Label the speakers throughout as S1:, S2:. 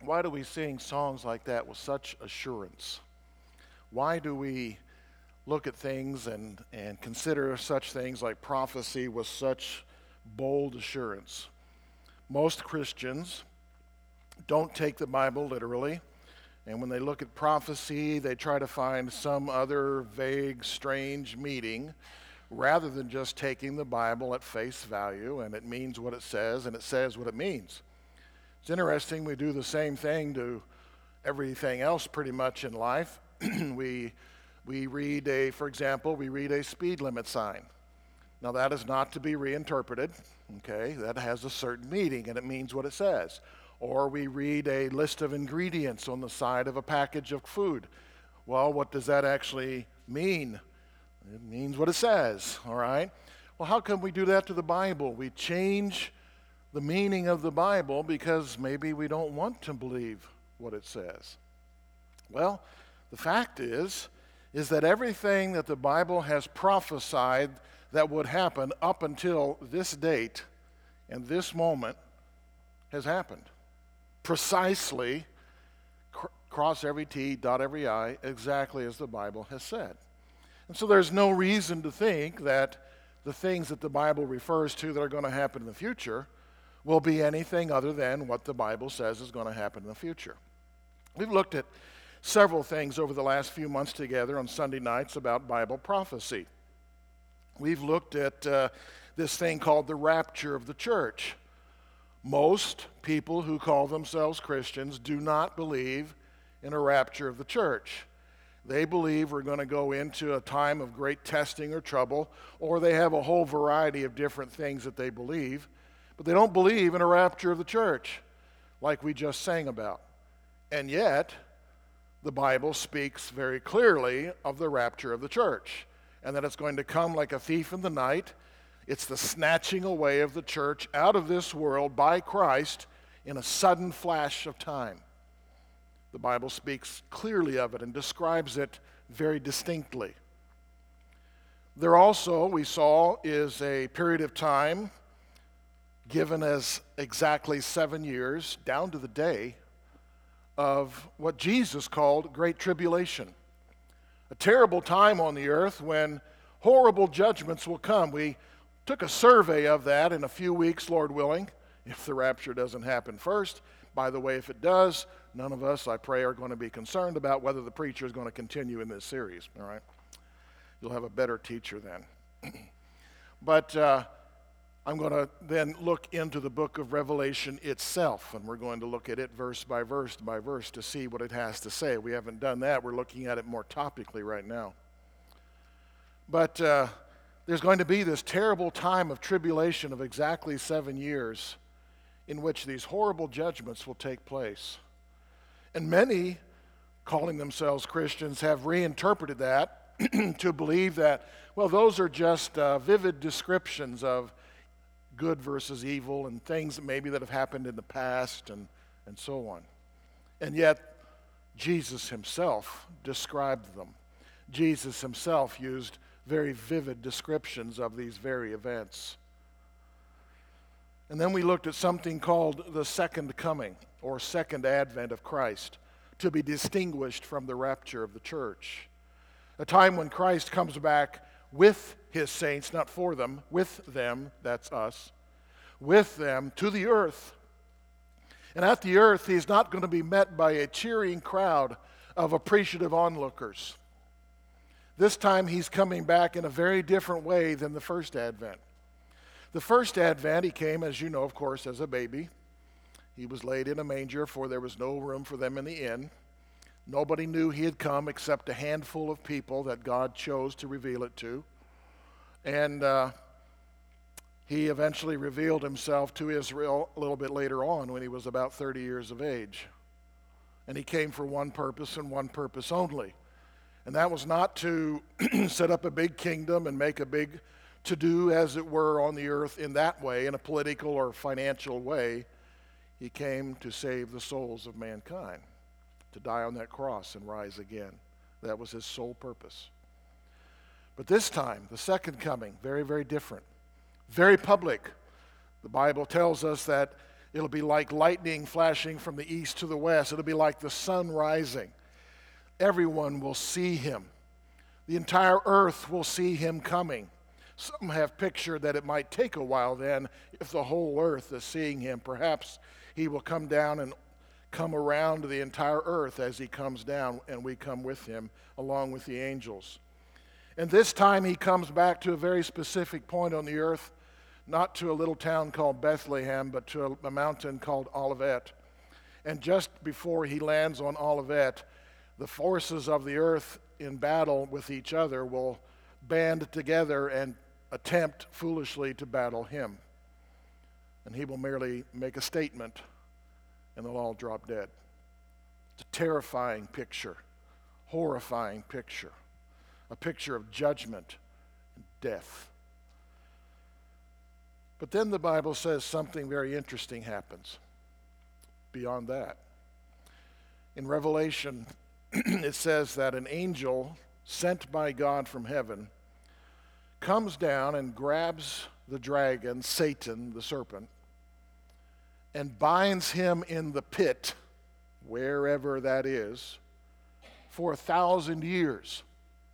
S1: Why do we sing songs like that with such assurance? Why do we look at things and consider such things like prophecy with such bold assurance? Most Christians don't take the Bible literally, and when they look at prophecy, they try to find some other vague, strange meaning rather than just taking the Bible at face value, and it means what it says, and it says what it means. It's interesting, we do the same thing to everything else pretty much in life. we read for example, we read a speed limit sign. Now that is not to be reinterpreted, okay? That has a certain meaning and it means what it says. Or we read a list of ingredients on the side of a package of food. Well, what does that actually mean? It means what it says, all right? Well, how come we do that to the Bible? We change the meaning of the Bible because maybe we don't want to believe what it says. Well, the fact is that everything that the Bible has prophesied that would happen up until this date and this moment has happened. Precisely, cross every T, dot every I, exactly as the Bible has said. And so there's no reason to think that the things that the Bible refers to that are going to happen in the future will be anything other than what the Bible says is going to happen in the future. We've looked at several things over the last few months together on Sunday nights about Bible prophecy. We've looked at this thing called the rapture of the church. Most people who call themselves Christians do not believe in a rapture of the church. They believe we're going to go into a time of great testing or trouble, or they have a whole variety of different things that they believe, but they don't believe in a rapture of the church like we just sang about. And yet, the Bible speaks very clearly of the rapture of the church, and that it's going to come like a thief in the night. It's the snatching away of the church out of this world by Christ in a sudden flash of time. The Bible speaks clearly of it and describes it very distinctly. There also, we saw, is a period of time given as exactly 7 years, down to the day, of what Jesus called Great Tribulation. A terrible time on the earth when horrible judgments will come. We took a survey of that in a few weeks, Lord willing, if the rapture doesn't happen first. By the way, if it does, none of us, I pray, are going to be concerned about whether the preacher is going to continue in this series, all right? You'll have a better teacher then. But I'm going to then look into the book of Revelation itself, and we're going to look at it verse by verse by verse to see what it has to say. We haven't done that. We're looking at it more topically right now. But there's going to be this terrible time of tribulation of exactly 7 years in which these horrible judgments will take place. And many, calling themselves Christians, have reinterpreted that to believe that, well, those are just vivid descriptions of good versus evil and things maybe that have happened in the past and so on. And yet, Jesus himself described them. Jesus himself used very vivid descriptions of these very events. And then we looked at something called the second coming, or second advent of Christ, to be distinguished from the rapture of the church. A time when Christ comes back with his saints, not for them, with them, that's us, with them to the earth. And at the earth, he's not going to be met by a cheering crowd of appreciative onlookers. This time he's coming back in a very different way than the first advent. The first advent, he came, as you know, of course, as a baby. He was laid in a manger, for there was no room for them in the inn. Nobody knew he had come except a handful of people that God chose to reveal it to. And he eventually revealed himself to Israel a little bit later on when he was about 30 years of age. And he came for one purpose and one purpose only. And that was not to set up a big kingdom and make a big to-do, as it were, on the earth in that way, in a political or financial way. He came to save the souls of mankind, to die on that cross and rise again. That was his sole purpose. But this time, the second coming, very, very different. Very public. The Bible tells us that It'll be like lightning flashing from the east to the west. It'll be like the sun rising. Everyone will see him. The entire earth will see him coming. Some have pictured that it might take a while then if the whole earth is seeing him. Perhaps he will come down and come around the entire earth as he comes down, and we come with him along with the angels. And this time he comes back to a very specific point on the earth, not to a little town called Bethlehem, but to a mountain called Olivet. And just before he lands on Olivet, the forces of the earth in battle with each other will band together and attempt foolishly to battle him. And he will merely make a statement, and they'll all drop dead. It's a terrifying picture, horrifying picture, a picture of judgment and death. But then the Bible says something very interesting happens beyond that. In Revelation, it says that an angel sent by God from heaven comes down and grabs the dragon, Satan, the serpent, and binds him in the pit, wherever that is, for 1,000 years.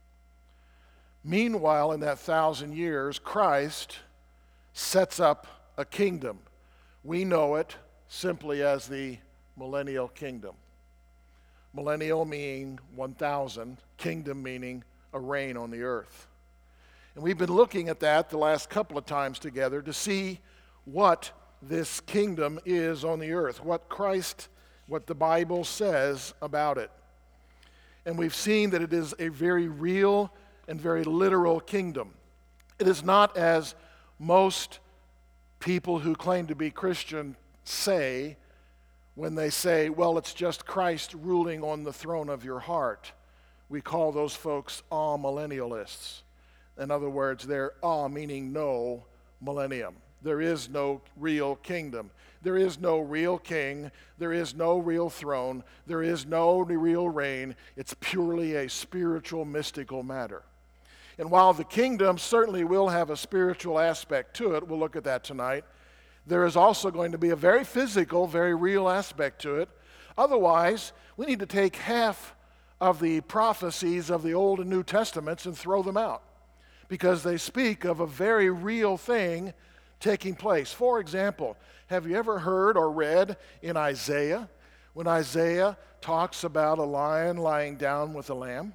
S1: Meanwhile, in that 1,000 years, Christ sets up a kingdom. We know it simply as the millennial kingdom. Millennial meaning 1,000, kingdom meaning a reign on the earth. And we've been looking at that the last couple of times together to see what this kingdom is on the earth, what the Bible says about it. And we've seen that it is a very real and very literal kingdom. It is not as most people who claim to be Christian say when they say, well, it's just Christ ruling on the throne of your heart. We call those folks amillennialists. In other words, they're meaning no millennium. There is no real kingdom. There is no real king. There is no real throne. There is no real reign. It's purely a spiritual, mystical matter. And while the kingdom certainly will have a spiritual aspect to it, we'll look at that tonight, there is also going to be a very physical, very real aspect to it. Otherwise, we need to take half of the prophecies of the Old and New Testaments and throw them out, because they speak of a very real thing taking place. For example, have you ever heard or read in Isaiah, when Isaiah talks about a lion lying down with a lamb?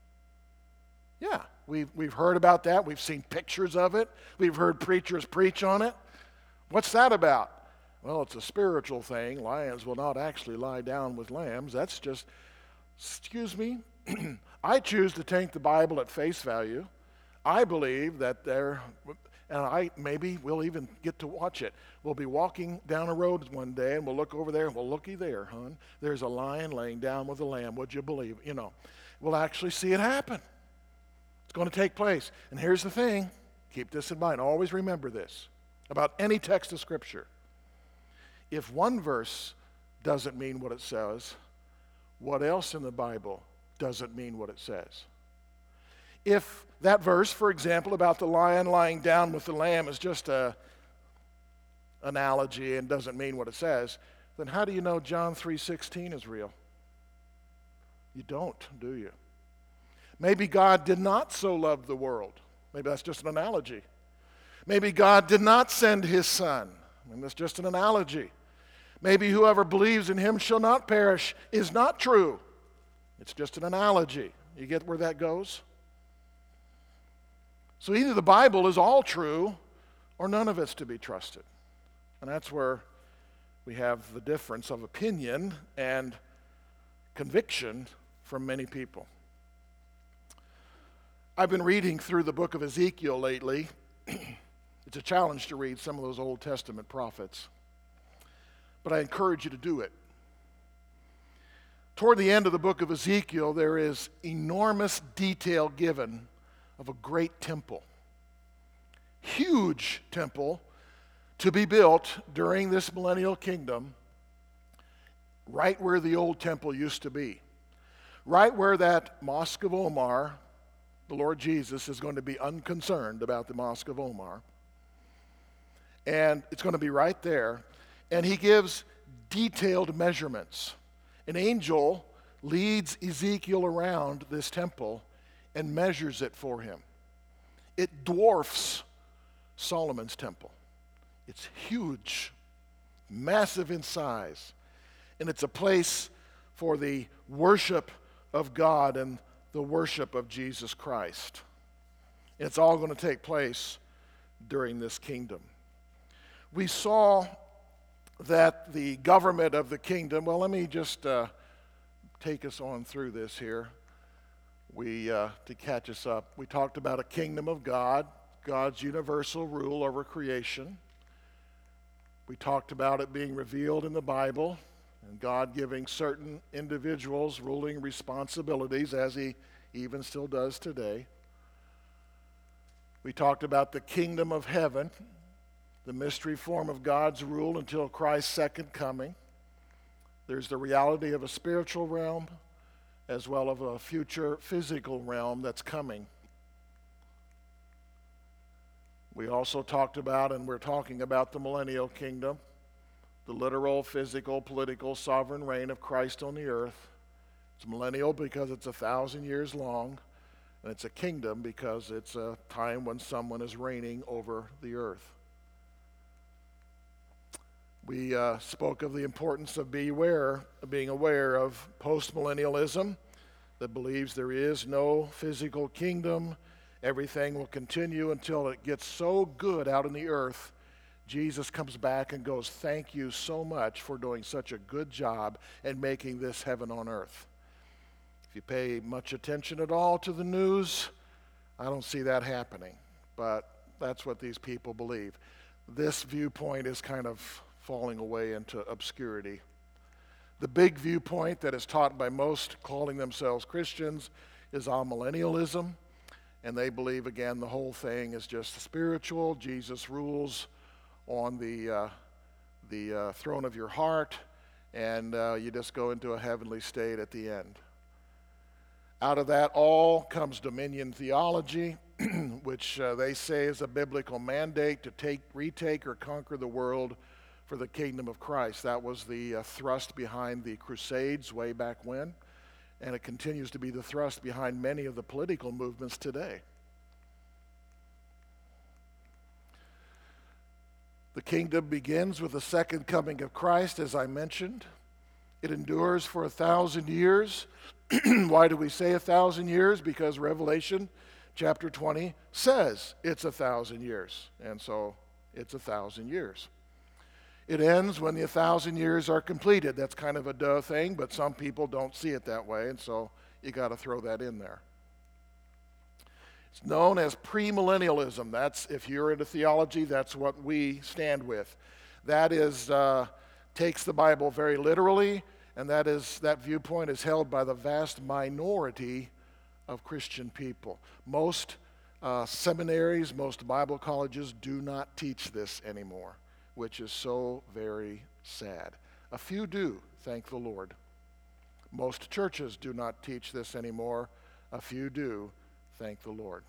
S1: Yeah, we've heard about that. We've seen pictures of it. We've heard preachers preach on it. What's that about? Well, it's a spiritual thing. Lions will not actually lie down with lambs. That's just, excuse me, I choose to take the Bible at face value. I believe that maybe we'll even get to watch it. We'll be walking down a road one day and we'll look over there and well, looky there, hon. There's a lion laying down with a lamb. Would you believe? We'll actually see it happen. It's going to take place. And here's the thing. Keep this in mind. Always remember this about any text of Scripture. If one verse doesn't mean what it says, what else in the Bible doesn't mean what it says? If that verse, for example, about the lion lying down with the lamb is just an analogy and doesn't mean what it says, then how do you know John 3:16 is real? You don't, do you? Maybe God did not so love the world. Maybe that's just an analogy. Maybe God did not send his son. That's just an analogy. Maybe whoever believes in him shall not perish is not true. It's just an analogy. You get where that goes? So either the Bible is all true or none of it's to be trusted. And that's where we have the difference of opinion and conviction from many people. I've been reading through the book of Ezekiel lately. It's a challenge to read some of those Old Testament prophets, but I encourage you to do it. Toward the end of the book of Ezekiel, there is enormous detail given of a great temple, huge temple to be built during this millennial kingdom, right where the old temple used to be, right where that Mosque of Omar, the Lord Jesus is going to be unconcerned about the Mosque of Omar. And it's going to be right there. And he gives detailed measurements. An angel leads Ezekiel around this temple and measures it for him. It dwarfs Solomon's temple. It's huge, massive in size, and it's a place for the worship of God and the worship of Jesus Christ. It's all going to take place during this kingdom. We saw that the government of the kingdom, well, let me just take us on through this here. To catch us up, we talked about a kingdom of God, God's universal rule over creation. We talked about it being revealed in the Bible and God giving certain individuals ruling responsibilities, as he even still does today. We talked about the kingdom of heaven, the mystery form of God's rule until Christ's second coming. There's the reality of a spiritual realm as well as a future physical realm that's coming. We also talked about, and we're talking about, the millennial kingdom, the literal, physical, political, sovereign reign of Christ on the earth. It's millennial because it's 1,000 years long, and it's a kingdom because it's a time when someone is reigning over the earth. We spoke of the importance of being aware of postmillennialism that believes there is no physical kingdom. Everything will continue until it gets so good out in the earth. Jesus comes back and goes, "Thank you so much for doing such a good job and making this heaven on earth." If you pay much attention at all to the news, I don't see that happening. But that's what these people believe. This viewpoint is kind of falling away into obscurity. The big viewpoint that is taught by most calling themselves Christians is amillennialism, and they believe, again, the whole thing is just spiritual. Jesus rules on the throne of your heart, and you just go into a heavenly state at the end. Out of that all comes dominion theology, which they say is a biblical mandate to retake or conquer the world for the kingdom of Christ. That was the thrust behind the Crusades way back when, and it continues to be the thrust behind many of the political movements today. The kingdom begins with the second coming of Christ, as I mentioned. It endures for 1,000 years. Why do we say 1,000 years? Because Revelation chapter 20 says it's 1,000 years, and so it's 1,000 years. It ends when the 1,000 years are completed. That's kind of a duh thing, but some people don't see it that way, and so you got to throw that in there. It's known as premillennialism. That's, if you're into theology, that's what we stand with. That is takes the Bible very literally, and that viewpoint is held by the vast minority of Christian people. Most seminaries, most Bible colleges do not teach this anymore, which is so very sad. A few do, thank the Lord. Most churches do not teach this anymore. A few do, thank the Lord.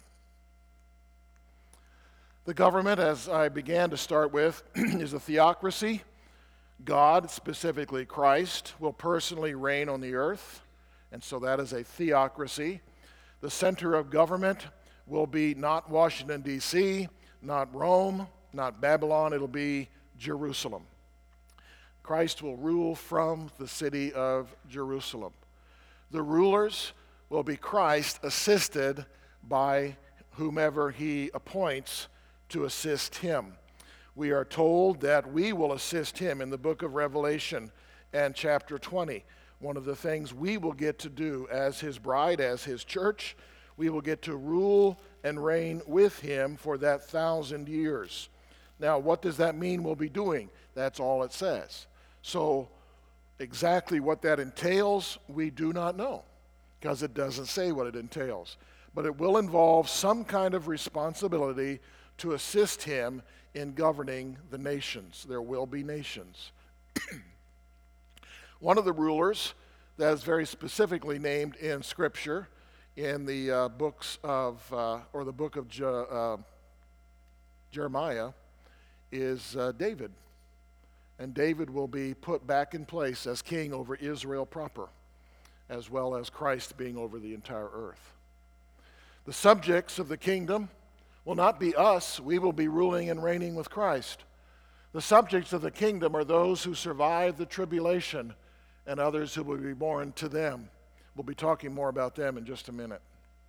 S1: The government, as I began to start with, is a theocracy. God, specifically Christ, will personally reign on the earth, and so that is a theocracy. The center of government will be not Washington, D.C., not Rome, not Babylon. It'll be Jerusalem. Christ will rule from the city of Jerusalem. The rulers will be Christ assisted by whomever he appoints to assist him. We are told that we will assist him in the book of Revelation and chapter 20. One of the things we will get to do as his bride, as his church, we will get to rule and reign with him for that 1,000 years. Now, what does that mean we'll be doing? That's all it says. So, exactly what that entails, we do not know, because it doesn't say what it entails. But it will involve some kind of responsibility to assist him in governing the nations. There will be nations. One of the rulers that is very specifically named in Scripture in the books of, or the book of Jeremiah, is David. and David will be put back in place as king over Israel proper, as well as Christ being over the entire earth. The subjects of the kingdom will not be us. We will be ruling and reigning with Christ. The subjects of the kingdom are those who survive the tribulation and others who will be born to them. We'll be talking more about them in just a minute.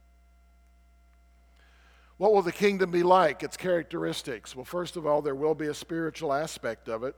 S1: What will the kingdom be like? Its characteristics. Well, first of all, there will be a spiritual aspect of it.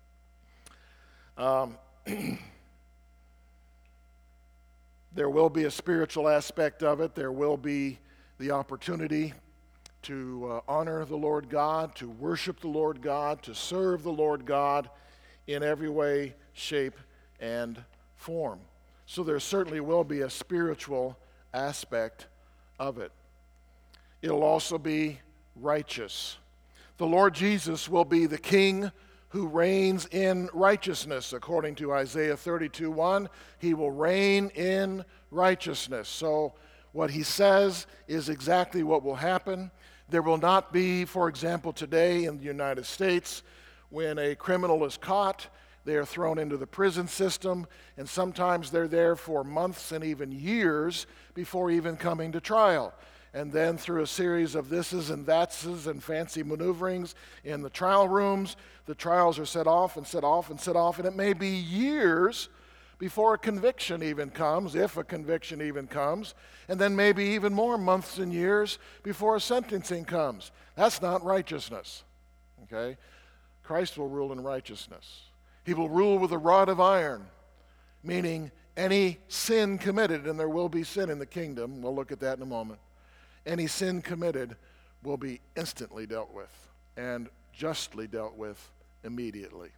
S1: There will be a spiritual aspect of it. There will be the opportunity to honor the Lord God, to worship the Lord God, to serve the Lord God in every way, shape, and form. So there certainly will be a spiritual aspect of it. It'll also be righteous. The Lord Jesus will be the King who reigns in righteousness. According to Isaiah 32:1, he will reign in righteousness. So what he says is exactly what will happen. There will not be, for example, today in the United States, when a criminal is caught, they are thrown into the prison system, and sometimes they're there for months and even years before even coming to trial. And then through a series of thises and thatses and fancy maneuverings in the trial rooms, the trials are set off and set off and set off, and it may be years before a conviction even comes, if a conviction even comes, and then maybe even more months and years before a sentencing comes. That's not righteousness, okay? Christ will rule in righteousness. He will rule with a rod of iron, meaning any sin committed, and there will be sin in the kingdom, we'll look at that in a moment, any sin committed will be instantly dealt with and justly dealt with immediately.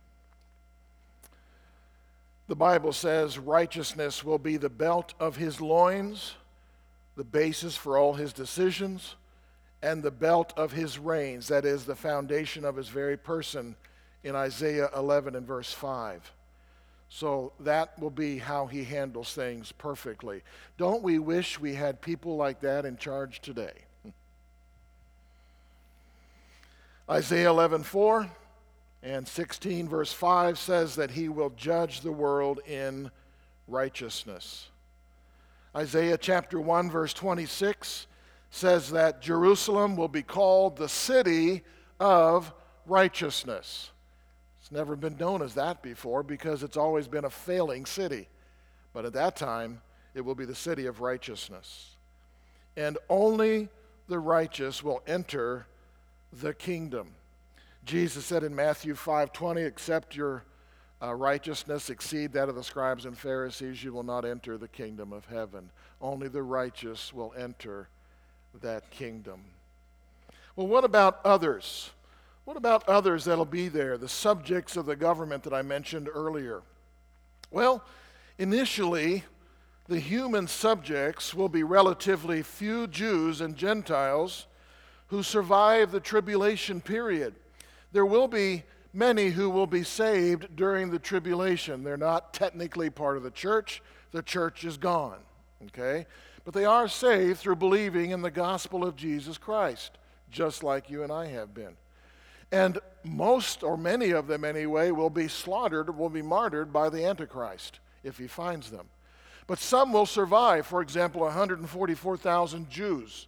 S1: The Bible says righteousness will be the belt of his loins, the basis for all his decisions, and the belt of his reins, that is, the foundation of his very person in Isaiah 11 and verse 5. So that will be how he handles things perfectly. Don't we wish we had people like that in charge today? Isaiah 11:4 and 16 verse 5 says that he will judge the world in righteousness. Isaiah chapter 1 verse 26 says that Jerusalem will be called the city of righteousness. It's never been known as that before because it's always been a failing city. But at that time, it will be the city of righteousness. And only the righteous will enter the kingdom. Jesus said in Matthew 5:20, except your righteousness exceed that of the scribes and Pharisees, you will not enter the kingdom of heaven. Only the righteous will enter that kingdom. Well, what about others? What about others that'll be there, the subjects of the government that I mentioned earlier? Well, initially, the human subjects will be relatively few Jews and Gentiles who survive the tribulation period. There will be many who will be saved during the tribulation. They're not technically part of the church. The church is gone, okay? But they are saved through believing in the gospel of Jesus Christ, just like you and I have been. And most, or many of them anyway, will be slaughtered, will be martyred by the Antichrist if he finds them. But some will survive. For example, 144,000 Jews,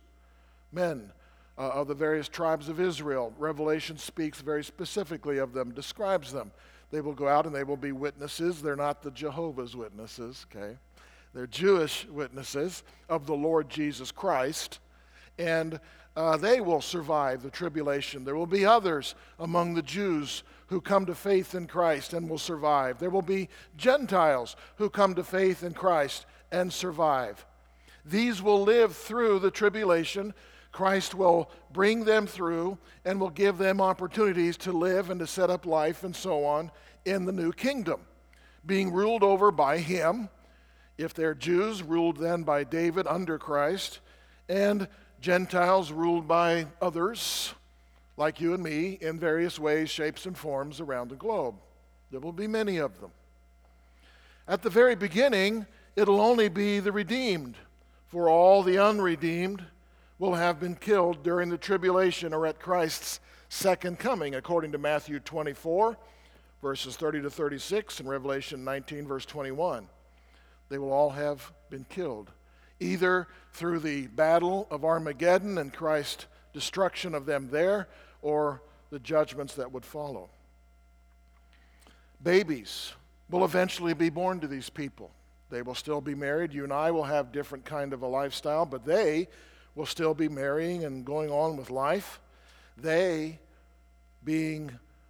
S1: men of the various tribes of Israel. Revelation speaks very specifically of them, describes them. They will go out and they will be witnesses. They're not the Jehovah's Witnesses, okay? They're Jewish witnesses of the Lord Jesus Christ. And they will survive the tribulation. There will be others among the Jews who come to faith in Christ and will survive. There will be Gentiles who come to faith in Christ and survive. These will live through the tribulation. Christ will bring them through and will give them opportunities to live and to set up life and so on in the new kingdom, being ruled over by him. If they're Jews, ruled then by David under Christ, and Gentiles ruled by others, like you and me, in various ways, shapes, and forms around the globe. There will be many of them. At the very beginning, it'll only be the redeemed, for all the unredeemed will have been killed during the tribulation or at Christ's second coming, according to Matthew 24, verses 30 to 36 and Revelation 19, verse 21. They will all have been killed, either through the battle of Armageddon and Christ's destruction of them there, or the judgments that would follow. Babies will eventually be born to these people. They will still be married. You and I will have different kind of a lifestyle, but they will still be marrying and going on with life. They, being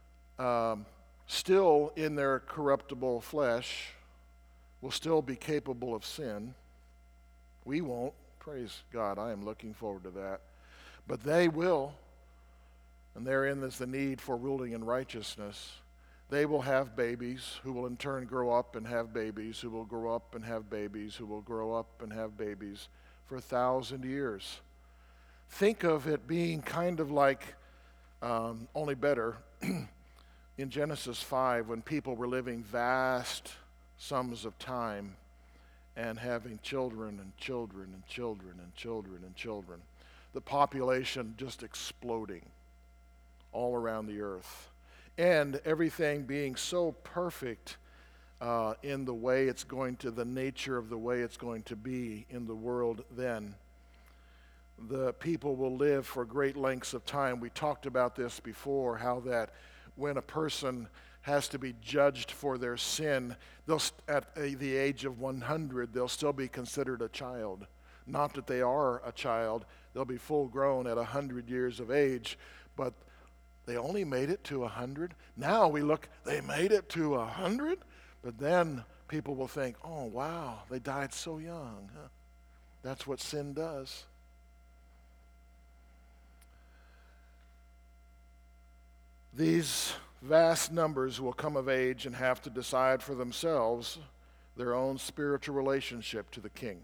S1: still in their corruptible flesh, will still be capable of sin. We won't. Praise God. I am looking forward to that. But they will, and therein is the need for ruling in righteousness. They will have babies who will in turn grow up and have babies, who will grow up and have babies, who will grow up and have babies for 1,000 years. Think of it being kind of like, only better, in Genesis 5 when people were living vast sums of time and having children and children and children and children and children. The population just exploding all around the earth. And everything being so perfect in the way it's going to, the nature of the way it's going to be in the world then. The people will live for great lengths of time. We talked about this before, how that when a person has to be judged for their sin, at the age of 100, they'll still be considered a child. Not that they are a child. They'll be full grown at 100 years of age, but they only made it to 100. Now we look, they made it to 100? But then people will think, oh, wow, they died so young. Huh? That's what sin does. These vast numbers will come of age and have to decide for themselves their own spiritual relationship to the King.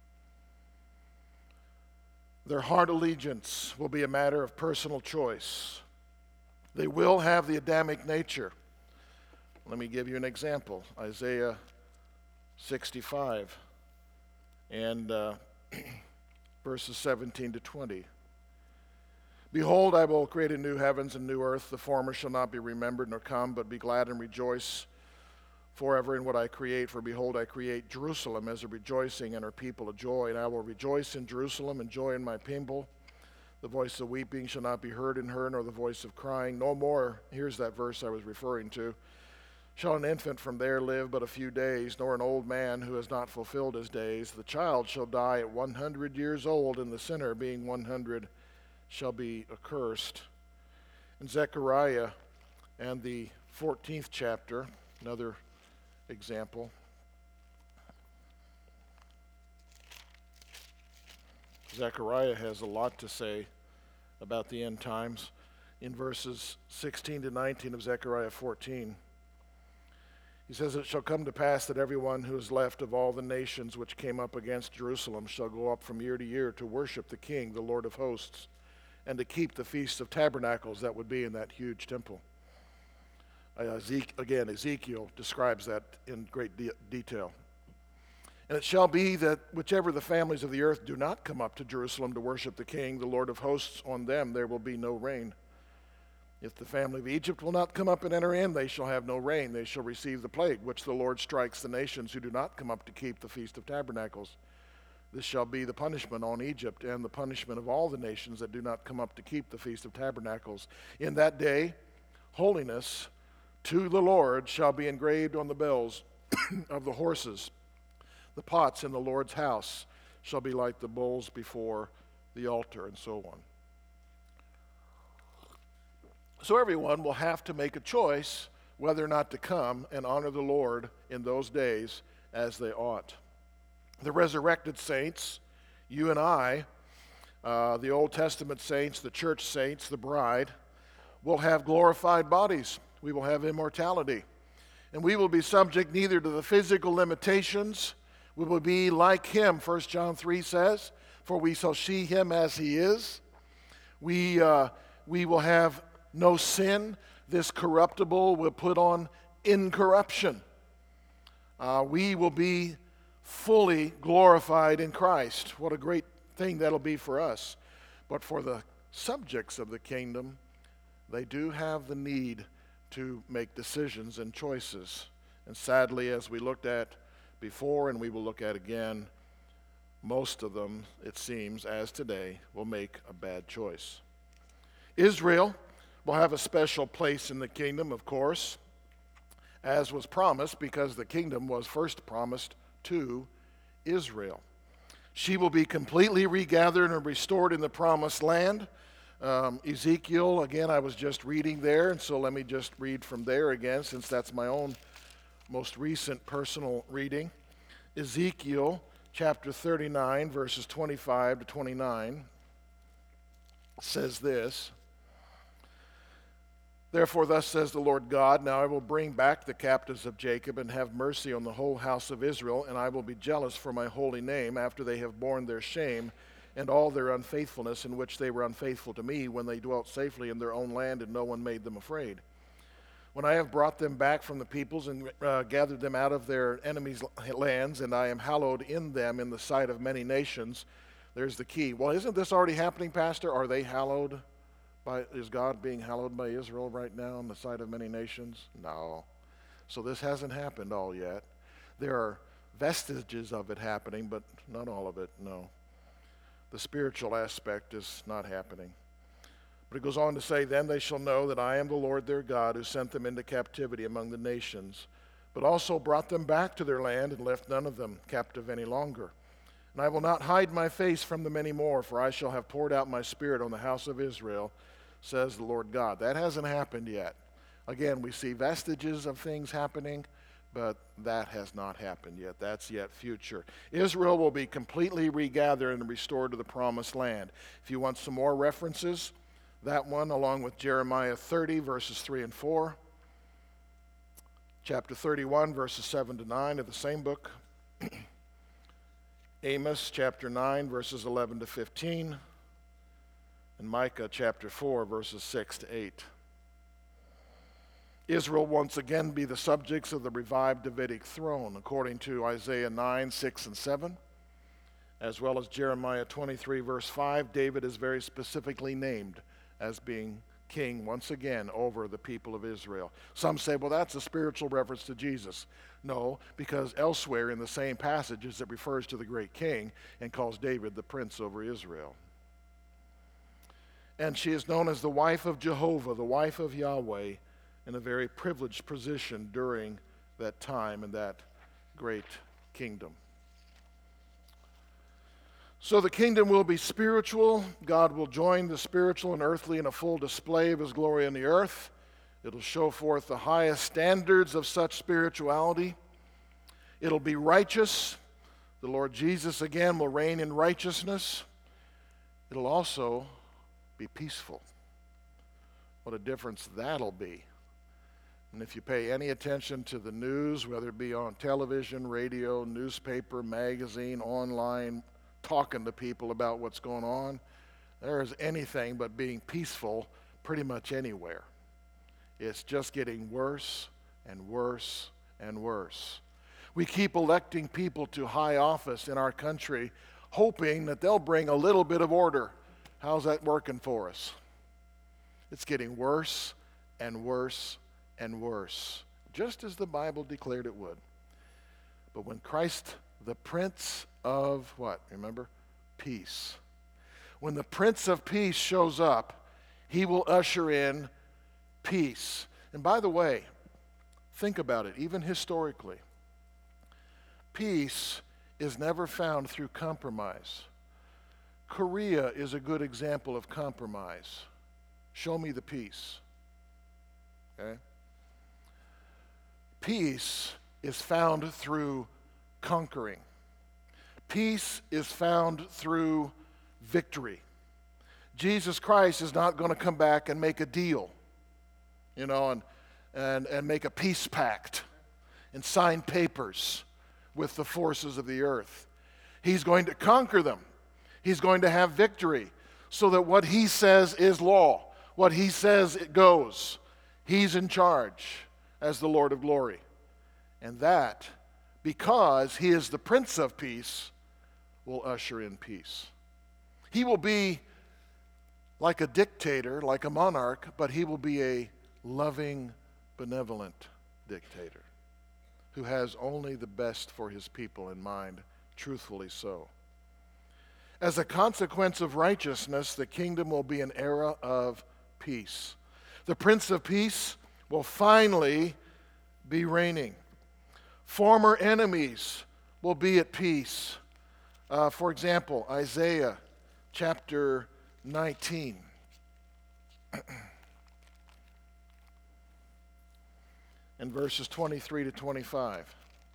S1: Their heart allegiance will be a matter of personal choice. They will have the Adamic nature. Let me give you an example. Isaiah 65 and verses 17 to 20. Behold, I will create a new heavens and new earth. The former shall not be remembered nor come, but be glad and rejoice forever in what I create. For behold, I create Jerusalem as a rejoicing and her people a joy. And I will rejoice in Jerusalem and joy in my people. The voice of weeping shall not be heard in her, nor the voice of crying. No more, here's that verse I was referring to, shall an infant from there live but a few days, nor an old man who has not fulfilled his days. The child shall die at 100 years old, and the sinner, being 100, shall be accursed. In Zechariah and the 14th chapter, another example. Zechariah has a lot to say about the end times. In verses 16 to 19 of Zechariah 14, he says, It shall come to pass that everyone who is left of all the nations which came up against Jerusalem shall go up from year to year to worship the King, the Lord of hosts, and to keep the Feast of Tabernacles that would be in that huge temple. Ezekiel describes that in great detail. And it shall be that whichever the families of the earth do not come up to Jerusalem to worship the King, the Lord of hosts, on them there will be no rain. If the family of Egypt will not come up and enter in, they shall have no rain. They shall receive the plague, which the Lord strikes the nations who do not come up to keep the Feast of Tabernacles. This shall be the punishment on Egypt and the punishment of all the nations that do not come up to keep the Feast of Tabernacles. In that day, holiness to the Lord shall be engraved on the bells of the horses. The pots in the Lord's house shall be like the bowls before the altar, and so on. So everyone will have to make a choice whether or not to come and honor the Lord in those days as they ought. The resurrected saints, you and I, the Old Testament saints, the church saints, the bride, will have glorified bodies. We will have immortality. And we will be subject neither to the physical limitations. We will be like him, 1 John 3 says, for we shall see him as he is. We will have no sin. This corruptible will put on incorruption. We will be fully glorified in Christ. What a great thing that'll be for us. But for the subjects of the kingdom, they do have the need to make decisions and choices. And sadly, as we looked at before and we will look at again, most of them, it seems, as today, will make a bad choice. Israel will have a special place in the kingdom, of course, as was promised, because the kingdom was first promised to Israel. She will be completely regathered and restored in the promised land. Ezekiel, again, I was just reading there, and so let me just read from there again, since that's my own most recent personal reading. Ezekiel chapter 39, verses 25 to 29, says this: Therefore, thus says the Lord God, now I will bring back the captives of Jacob and have mercy on the whole house of Israel, and I will be jealous for my holy name after they have borne their shame and all their unfaithfulness in which they were unfaithful to me when they dwelt safely in their own land and no one made them afraid. When I have brought them back from the peoples and gathered them out of their enemies' lands, and I am hallowed in them in the sight of many nations, there's the key. Well, isn't this already happening, Pastor? Are they hallowed? Is God being hallowed by Israel right now in the sight of many nations? No. So this hasn't happened all yet. There are vestiges of it happening, but not all of it, no. The spiritual aspect is not happening. But it goes on to say, then they shall know that I am the Lord their God who sent them into captivity among the nations, but also brought them back to their land and left none of them captive any longer. And I will not hide my face from them any more, for I shall have poured out my spirit on the house of Israel, says the Lord God. That hasn't happened yet. Again, we see vestiges of things happening, but that has not happened yet. That's yet future. Israel will be completely regathered and restored to the promised land. If you want some more references, that one along with Jeremiah 30, verses 3 and 4, chapter 31, verses 7 to 9 of the same book, Amos chapter 9, verses 11 to 15, and Micah chapter 4, verses 6 to 8. Israel once again be the subjects of the revived Davidic throne, according to Isaiah 9, 6, and 7, as well as Jeremiah 23, verse 5. David is very specifically named as being king once again over the people of Israel. Some say, well, that's a spiritual reference to Jesus. No, because elsewhere in the same passages it refers to the great king and calls David the prince over Israel. And she is known as the wife of Jehovah, the wife of Yahweh, in a very privileged position during that time in that great kingdom. So the kingdom will be spiritual. God will join the spiritual and earthly in a full display of his glory on the earth. It'll show forth the highest standards of such spirituality. It'll be righteous. The Lord Jesus again will reign in righteousness. It'll also be peaceful. What a difference that'll be. And if you pay any attention to the news, whether it be on television, radio, newspaper, magazine, online, talking to people about what's going on, there is anything but being peaceful pretty much anywhere. It's just getting worse and worse and worse. We keep electing people to high office in our country, hoping that they'll bring a little bit of order. How's that working for us? It's getting worse and worse and worse, just as the Bible declared it would. But when Christ, the Prince of what? Remember? Peace. When the Prince of Peace shows up, he will usher in peace. And by the way, think about it, even historically. Peace is never found through compromise. Korea is a good example of compromise. Show me the peace. Okay? Peace is found through conquering. Peace is found through victory. Jesus Christ is not going to come back and make a deal, and make a peace pact and sign papers with the forces of the earth. He's going to conquer them. He's going to have victory so that what he says is law. What he says, it goes. He's in charge as the Lord of glory. And that, because he is the Prince of Peace, will usher in peace. He will be like a dictator, like a monarch, but he will be a loving benevolent dictator who has only the best for his people in mind, truthfully so. As a consequence of righteousness, the kingdom will be an era of peace. The Prince of Peace will finally be reigning. Former enemies will be at peace. For example, Isaiah chapter 19. And verses 23 to 25.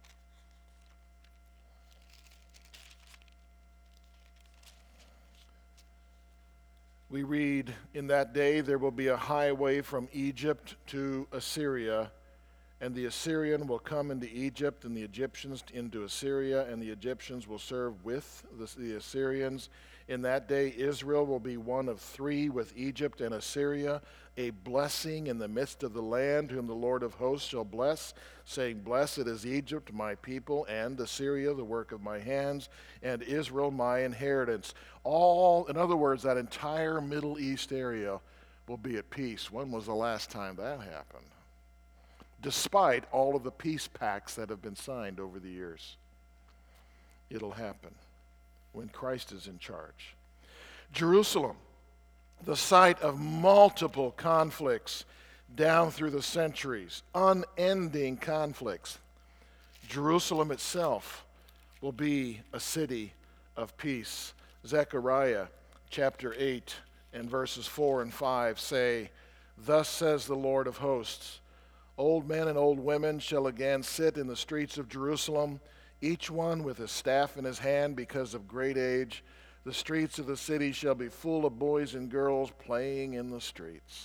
S1: We read, "In that day there will be a highway from Egypt to Assyria, and the Assyrian will come into Egypt, and the Egyptians into Assyria, and the Egyptians will serve with the Assyrians. In that day Israel will be one of three with Egypt and Assyria, a blessing in the midst of the land, whom the Lord of hosts shall bless, saying, Blessed is Egypt, my people, and Assyria, the work of my hands, and Israel, my inheritance." In other words, that entire Middle East area will be at peace. When was the last time that happened? Despite all of the peace pacts that have been signed over the years. It'll happen when Christ is in charge. Jerusalem, the site of multiple conflicts down through the centuries, unending conflicts. Jerusalem itself will be a city of peace. Zechariah chapter 8 and verses 4 and 5 say, "Thus says the Lord of hosts, old men and old women shall again sit in the streets of Jerusalem, each one with a staff in his hand because of great age. The streets of the city shall be full of boys and girls playing in the streets."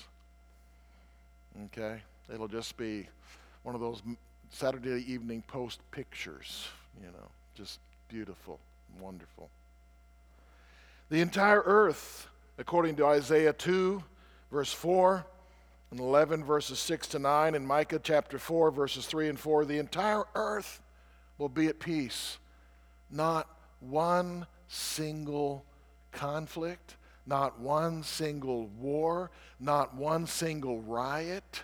S1: Okay? It'll just be one of those Saturday Evening Post pictures, just beautiful, wonderful. The entire earth, according to Isaiah 2, verse 4, and 11, verses 6 to 9, and Micah chapter 4, verses 3 and 4, the entire earth will be at peace. Not one single conflict, not one single war, not one single riot.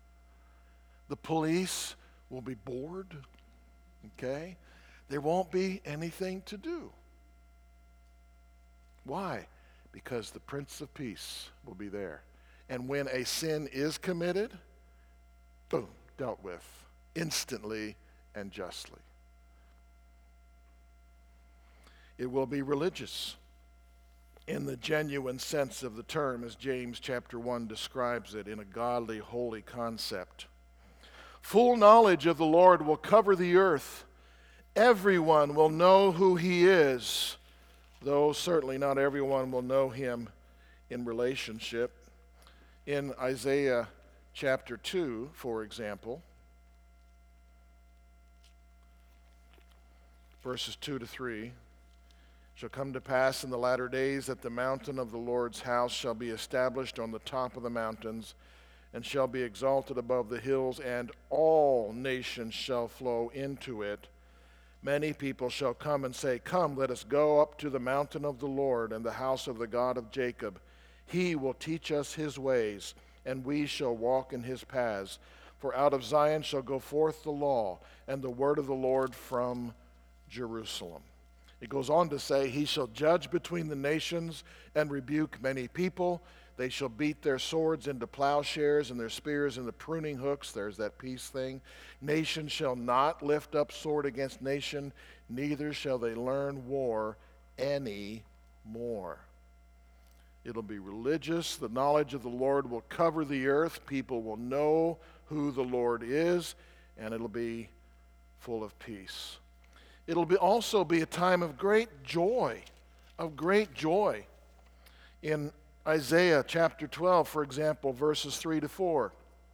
S1: The police will be bored, okay? There won't be anything to do. Why? Because the Prince of Peace will be there. And when a sin is committed, boom, dealt with instantly and justly. It will be religious in the genuine sense of the term, as James chapter 1 describes it, in a godly, holy concept. Full knowledge of the Lord will cover the earth. Everyone will know who he is, though certainly not everyone will know him in relationship. In Isaiah chapter 2, for example, verses 2 to 3, "Shall come to pass in the latter days that the mountain of the Lord's house shall be established on the top of the mountains, and shall be exalted above the hills, and all nations shall flow into it. Many people shall come and say, Come, let us go up to the mountain of the Lord and the house of the God of Jacob. He will teach us his ways, and we shall walk in his paths. For out of Zion shall go forth the law, and the word of the Lord from Jerusalem." It goes on to say, "He shall judge between the nations and rebuke many people. They shall beat their swords into plowshares and their spears into pruning hooks." There's that peace thing. "Nation shall not lift up sword against nation, neither shall they learn war any more." It'll be religious. The knowledge of the Lord will cover the earth. People will know who the Lord is, and it'll be full of peace. It'll also be a time of great joy, In Isaiah chapter 12, for example, verses 3 to 4.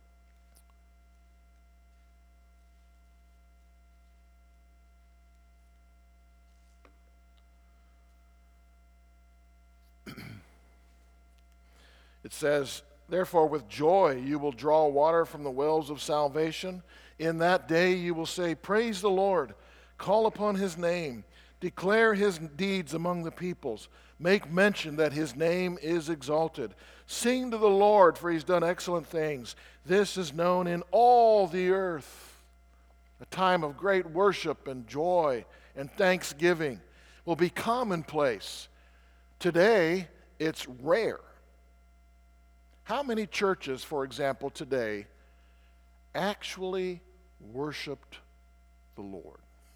S1: It says, "Therefore with joy you will draw water from the wells of salvation. In that day you will say, Praise the Lord. Call upon his name. Declare his deeds among the peoples. Make mention that his name is exalted. Sing to the Lord, for he's done excellent things. This is known in all the earth. A time of great worship and joy and thanksgiving will be commonplace. Today, it's rare. How many churches, for example, today actually worshiped the Lord?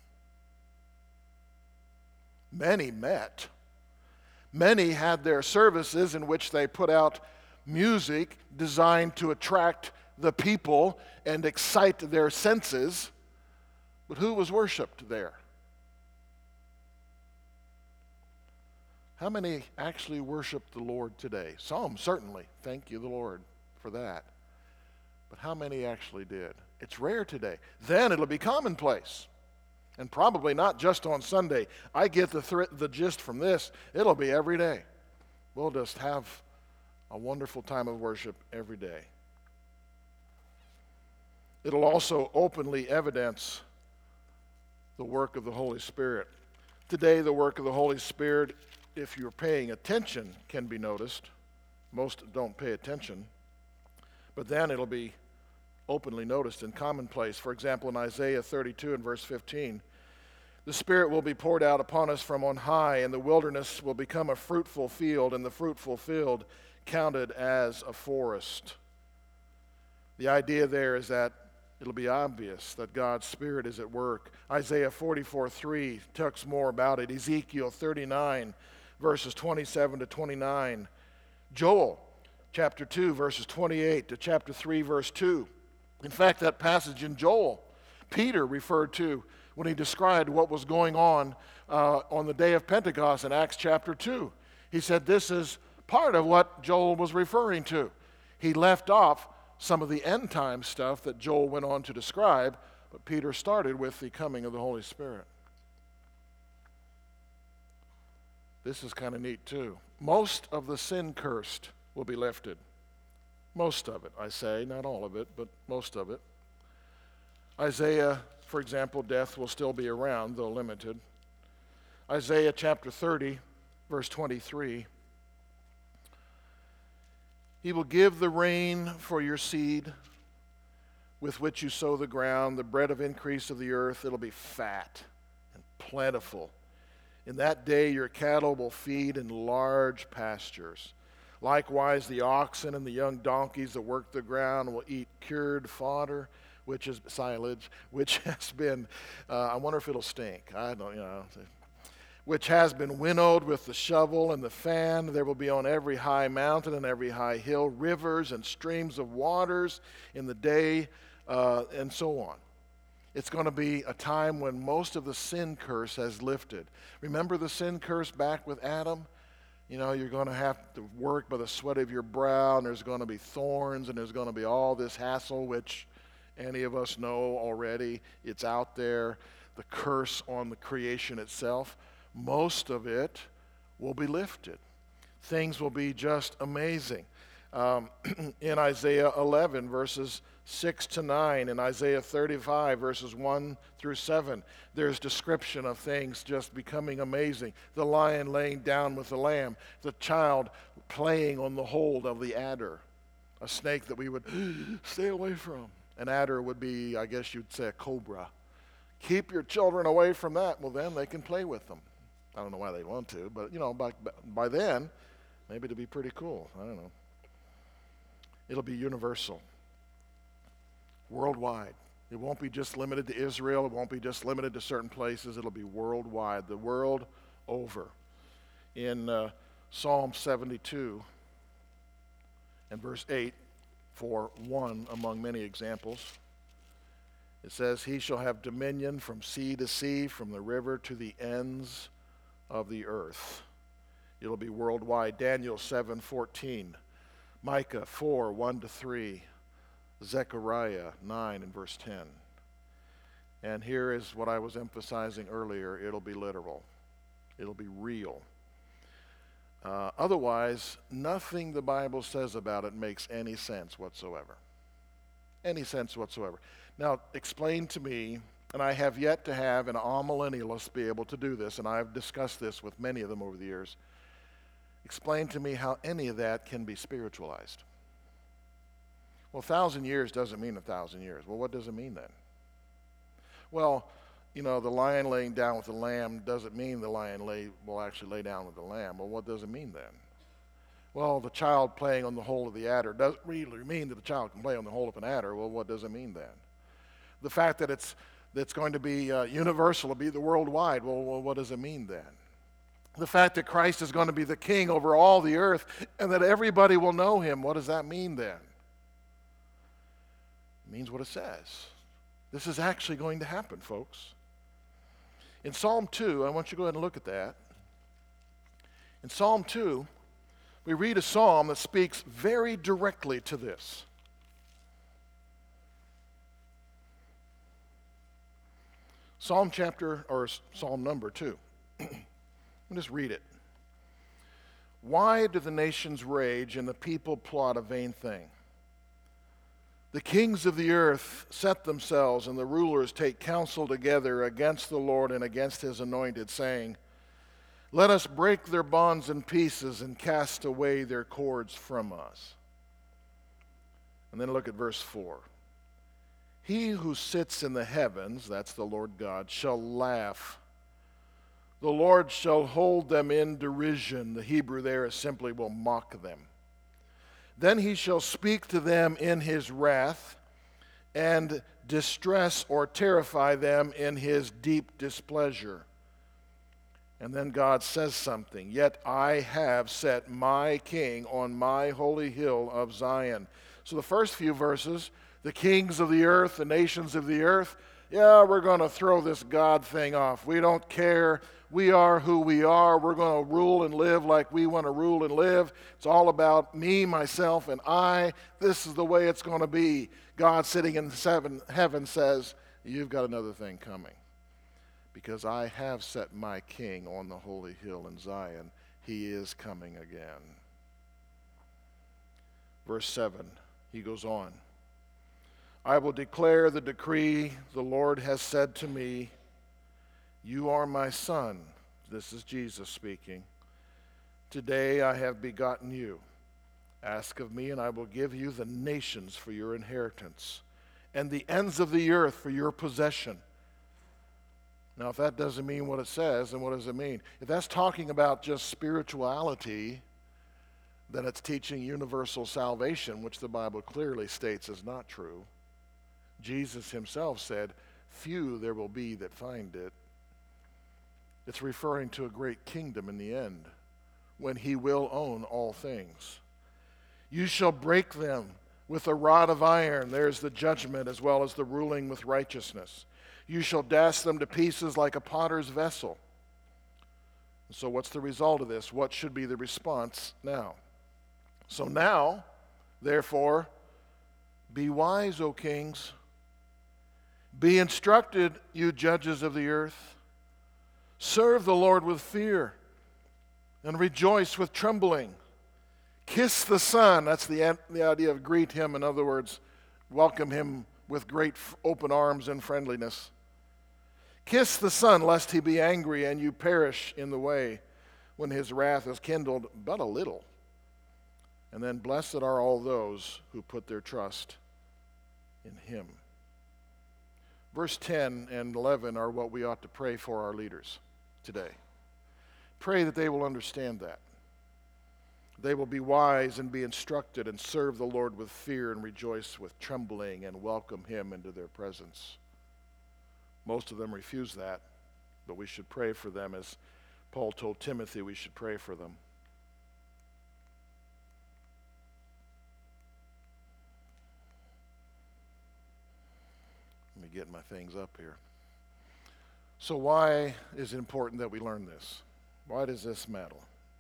S1: Many met. Many had their services in which they put out music designed to attract the people and excite their senses. But who was worshiped there? How many actually worship the Lord today? Some, certainly. Thank you, the Lord, for that. But how many actually did? It's rare today. Then it'll be commonplace. And probably not just on Sunday. I get the gist from this. It'll be every day. We'll just have a wonderful time of worship every day. It'll also openly evidence the work of the Holy Spirit. Today, the work of the Holy Spirit, if you're paying attention, can be noticed. Most don't pay attention. But then it'll be openly noticed and commonplace. For example, in Isaiah 32 and verse 15, the Spirit will be poured out upon us from on high, and the wilderness will become a fruitful field, and the fruitful field counted as a forest. The idea there is that it'll be obvious that God's Spirit is at work. Isaiah 44:3 talks more about it. Ezekiel 39, verses 27 to 29. Joel chapter 2, verses 28 to chapter 3, verse 2. In fact, that passage in Joel, Peter referred to when he described what was going on the day of Pentecost in Acts chapter 2. He said this is part of what Joel was referring to. He left off some of the end time stuff that Joel went on to describe, but Peter started with the coming of the Holy Spirit. This is kind of neat too. Most of the sin cursed will be lifted. Most of it, I say, not all of it, but most of it. Isaiah, for example, death will still be around, though limited. Isaiah chapter 30, verse 23. He will give the rain for your seed with which you sow the ground, the bread of increase of the earth. It'll be fat and plentiful. In that day your cattle will feed in large pastures. Likewise, the oxen and the young donkeys that work the ground will eat cured fodder, which is silage, which has been, I wonder if it'll stink. I don't, which has been winnowed with the shovel and the fan. There will be on every high mountain and every high hill rivers and streams of waters in the day, and so on. It's going to be a time when most of the sin curse has lifted. Remember the sin curse back with Adam? You're going to have to work by the sweat of your brow, and there's going to be thorns, and there's going to be all this hassle, which any of us know already. It's out there, the curse on the creation itself. Most of it will be lifted. Things will be just amazing. In Isaiah 11, verses 6 to 9, in Isaiah 35, verses 1 through 7, there's description of things just becoming amazing. The lion laying down with the lamb, the child playing on the hold of the adder, a snake that we would stay away from. An adder would be, I guess you'd say, a cobra. Keep your children away from that. Well, then they can play with them. I don't know why they want to, but, by then, maybe it'll be pretty cool. I don't know. It'll be universal, worldwide. It won't be just limited to Israel. It won't be just limited to certain places. It'll be worldwide, the world over. In Psalm 72 and verse 8, for one among many examples, it says, he shall have dominion from sea to sea, from the river to the ends of the earth. It'll be worldwide. Daniel 7:14, Micah 4:1-3, Zechariah 9 and verse 10. And here is what I was emphasizing earlier. It'll be literal. It'll be real. Otherwise, nothing the Bible says about it makes any sense whatsoever. Any sense whatsoever. Now, explain to me And I have yet to have an amillennialist be able to do this, and I've discussed this with many of them over the years. Explain to me how any of that can be spiritualized. Well, 1,000 years doesn't mean 1,000 years. Well, what does it mean then? Well, the lion laying down with the lamb doesn't mean the lion will actually lay down with the lamb. Well, what does it mean then? Well, the child playing on the hole of the adder doesn't really mean that the child can play on the hole of an adder. Well, what does it mean then? The fact that it's going to be universal, it'll be the worldwide, well, what does it mean then? The fact that Christ is going to be the king over all the earth and that everybody will know him, what does that mean then? It means what it says. This is actually going to happen, folks. In Psalm 2, I want you to go ahead and look at that. In Psalm 2, we read a psalm that speaks very directly to this. Psalm number 2. I'll just read it. Why do the nations rage and the people plot a vain thing? The kings of the earth set themselves, and the rulers take counsel together against the Lord and against his anointed, saying, let us break their bonds in pieces and cast away their cords from us. And then look at verse 4. He who sits in the heavens, that's the Lord God, shall laugh. The Lord shall hold them in derision. The Hebrew there is simply will mock them. Then he shall speak to them in his wrath and distress or terrify them in his deep displeasure. And then God says something. Yet I have set my king on my holy hill of Zion. So the first few verses, the kings of the earth, the nations of the earth, yeah, we're going to throw this God thing off. We don't care. We are who we are. We're going to rule and live like we want to rule and live. It's all about me, myself, and I. This is the way it's going to be. God sitting in heaven says, you've got another thing coming. Because I have set my king on the holy hill in Zion. He is coming again. Verse 7, he goes on. I will declare the decree the Lord has said to me, you are my son. This is Jesus speaking. Today I have begotten you. Ask of me, and I will give you the nations for your inheritance, and the ends of the earth for your possession. Now, if that doesn't mean what it says, then what does it mean? If that's talking about just spirituality, then it's teaching universal salvation, which the Bible clearly states is not true. Jesus himself said, few there will be that find it. It's referring to a great kingdom in the end, when he will own all things. You shall break them with a rod of iron. There's the judgment as well as the ruling with righteousness. You shall dash them to pieces like a potter's vessel. So what's the result of this? What should be the response now? So now, therefore, be wise, O kings. Be instructed, you judges of the earth. Serve the Lord with fear and rejoice with trembling. Kiss the Son. That's the idea of greet him. In other words, welcome him with great open arms and friendliness. Kiss the Son, lest he be angry and you perish in the way when his wrath is kindled but a little. And then blessed are all those who put their trust in him. Verse 10 and 11 are what we ought to pray for our leaders today. Pray that they will understand that. They will be wise and be instructed and serve the Lord with fear and rejoice with trembling and welcome him into their presence. Most of them refuse that, but we should pray for them as Paul told Timothy we should pray for them. Let me get my things up here. So why is it important that we learn this? Why does this matter?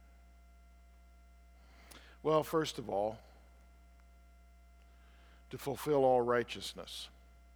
S1: Well, first of all, to fulfill all righteousness.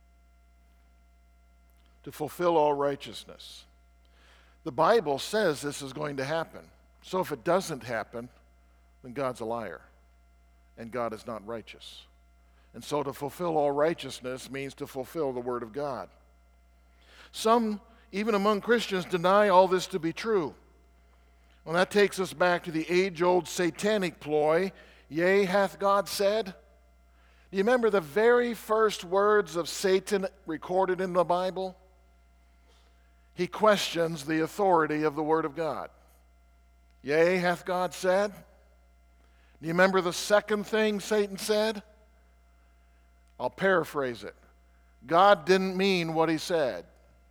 S1: To fulfill all righteousness. The Bible says this is going to happen. So if it doesn't happen, then God's a liar, and God is not righteous. And so to fulfill all righteousness means to fulfill the Word of God. Some, even among Christians, deny all this to be true. Well, that takes us back to the age-old satanic ploy, yea, hath God said? Do you remember the very first words of Satan recorded in the Bible? He questions the authority of the Word of God. Yea, hath God said? Do you remember the second thing Satan said? I'll paraphrase it. God didn't mean what he said.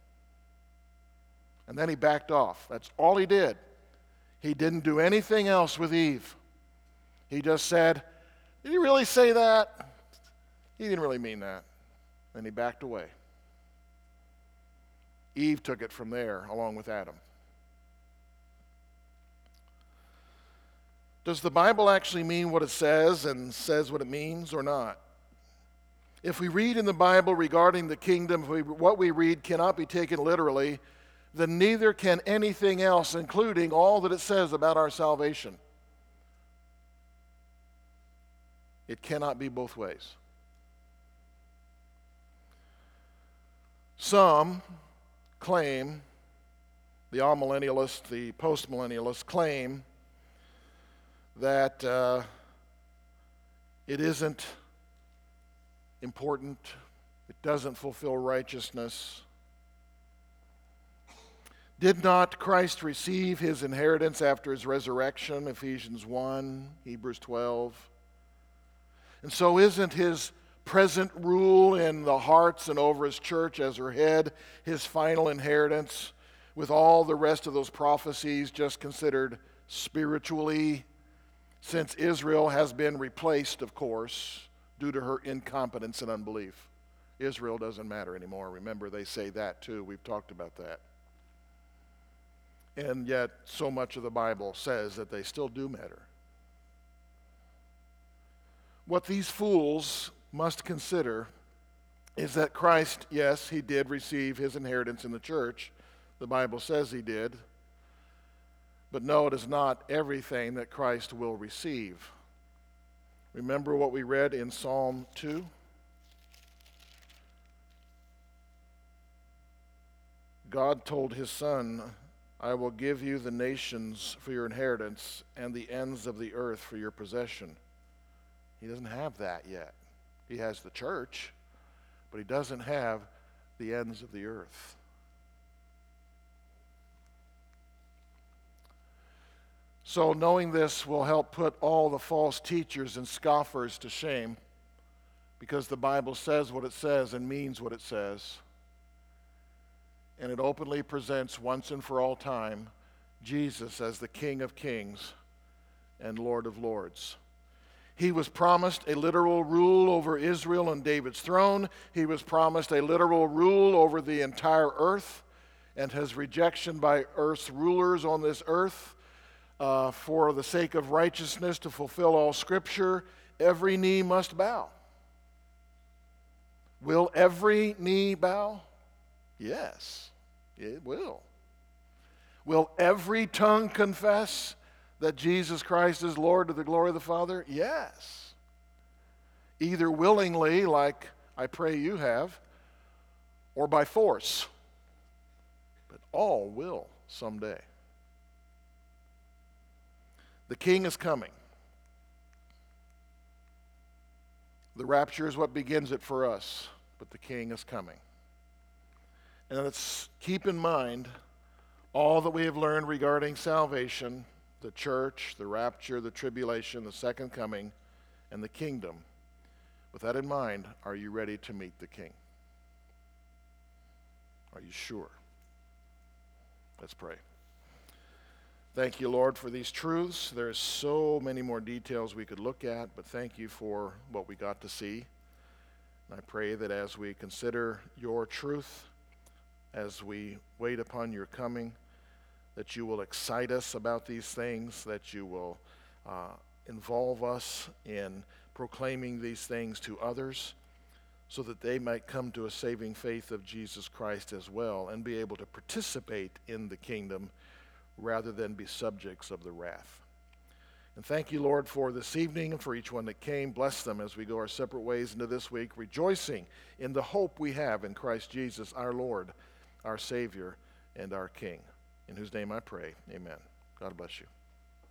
S1: And then he backed off. That's all he did. He didn't do anything else with Eve. He just said, did he really say that? He didn't really mean that. And he backed away. Eve took it from there along with Adam. Does the Bible actually mean what it says and says what it means or not? If we read in the Bible regarding the kingdom, what we read cannot be taken literally, then neither can anything else, including all that it says about our salvation. It cannot be both ways. Some claim, the amillennialists, the postmillennialists claim that it isn't important, it doesn't fulfill righteousness. Did not Christ receive his inheritance after his resurrection? Ephesians 1, Hebrews 12. And so isn't his present rule in the hearts and over his church as her head his final inheritance, with all the rest of those prophecies just considered spiritually, since Israel has been replaced, of course, due to her incompetence and unbelief? Israel doesn't matter anymore. Remember, they say that too. We've talked about that. And yet, so much of the Bible says that they still do matter. What these fools must consider is that Christ, yes, he did receive his inheritance in the church. The Bible says he did. But no, it is not everything that Christ will receive. Remember what we read in Psalm 2? God told his Son, I will give you the nations for your inheritance and the ends of the earth for your possession. He doesn't have that yet. He has the church, but he doesn't have the ends of the earth. So knowing this will help put all the false teachers and scoffers to shame, because the Bible says what it says and means what it says. And it openly presents once and for all time Jesus as the King of Kings and Lord of Lords. He was promised a literal rule over Israel and David's throne. He was promised a literal rule over the entire earth, and his rejection by earth's rulers on this earth for the sake of righteousness to fulfill all Scripture, every knee must bow. Will every knee bow? Yes, it will. Will every tongue confess that Jesus Christ is Lord to the glory of the Father? Yes. Either willingly, like I pray you have, or by force. But all will someday. The King is coming. The rapture is what begins it for us, but the King is coming. And let's keep in mind all that we have learned regarding salvation, the church, the rapture, the tribulation, the second coming, and the kingdom. With that in mind, are you ready to meet the King? Are you sure? Let's pray. Thank you, Lord, for these truths. There's so many more details we could look at, but thank you for what we got to see. And I pray that as we consider your truth, as we wait upon your coming, that you will excite us about these things, that you will involve us in proclaiming these things to others, so that they might come to a saving faith of Jesus Christ as well and be able to participate in the kingdom rather than be subjects of the wrath. And thank you, Lord, for this evening and for each one that came. Bless them as we go our separate ways into this week, rejoicing in the hope we have in Christ Jesus our Lord. our Savior and our King, in whose name I pray. Amen. God bless you.